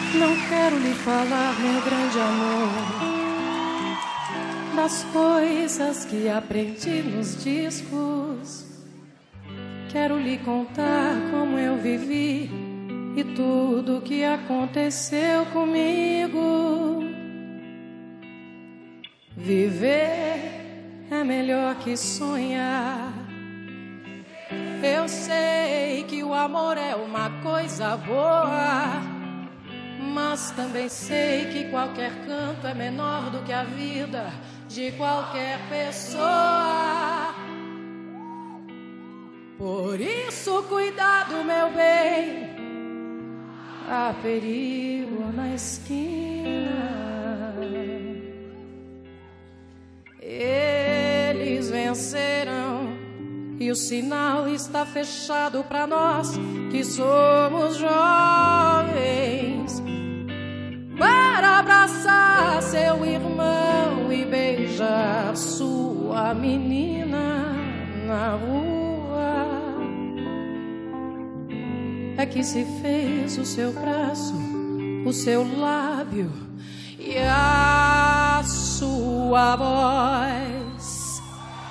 Não quero lhe falar, meu grande amor, das coisas que aprendi nos discos. Quero lhe contar como eu vivi e tudo que aconteceu comigo. Viver é melhor que sonhar. Eu sei que o amor é uma coisa boa, mas também sei que qualquer canto é menor do que a vida de qualquer pessoa. Por isso, cuidado, meu bem, há perigo na esquina. Eles vencerão e o sinal está fechado para nós que somos jovens, para abraçar seu irmão e beijar sua menina na rua. É que se fez o seu braço, o seu lábio e a sua voz.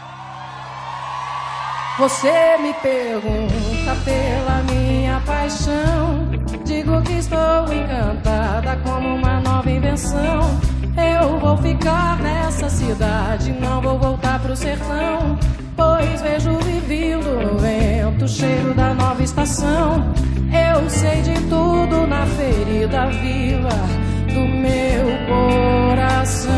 Você me pergunta pela minha paixão, digo que estou encantada como uma nova invenção. Eu vou ficar nessa cidade, não vou voltar pro sertão, pois vejo vivindo no vento o cheiro da nova estação. Eu sei de tudo na ferida viva do meu coração.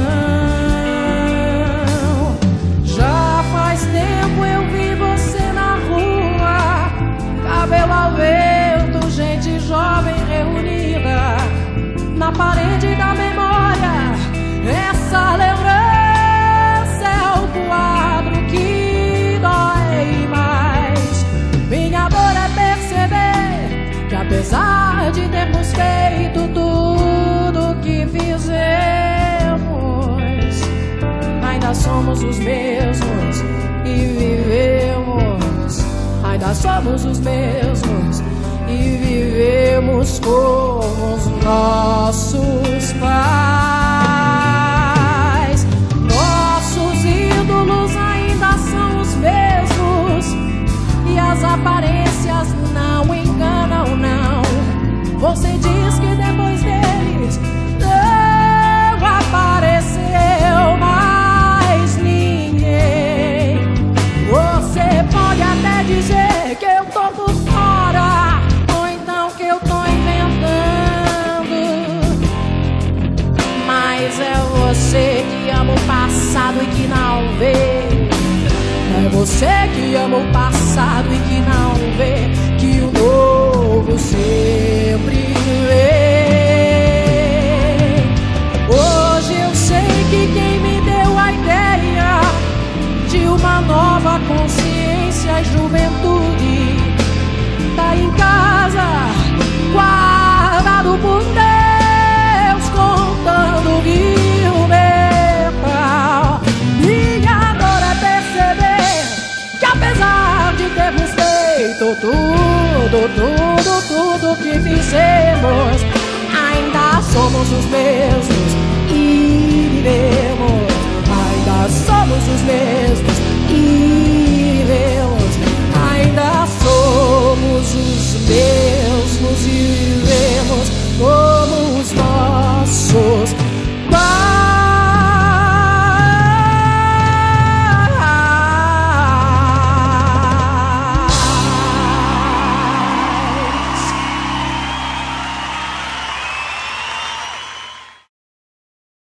Já faz tempo eu vi você na rua, cabelo ao vento, gente jovem reunida na parede da memória. Essa lembrança é o quadro que dói mais. Minha dor é perceber que apesar de termos feito tudo que fizemos, ainda somos os mesmos e vivemos. Ainda somos os mesmos e vivemos como os nossos pais. Nossos ídolos ainda são os mesmos e as aparências não enganam, não. Você diz que depois deles não apareceu mais ninguém. Você pode até dizer que eu tô por fora, ou então que eu tô inventando, mas é você que ama o passado e que não vê. É você que ama o passado e que não vê que o novo sempre vem. Hoje eu sei que quem me deu a ideia de uma nova consciência e juventude tá em casa, guardado por Deus, contando o rio metal. Minha dor é perceber que apesar de termos feito tudo que fizemos, ainda somos os mesmos e vivemos. Ainda somos os mesmos e vivemos. Ainda somos os mesmos.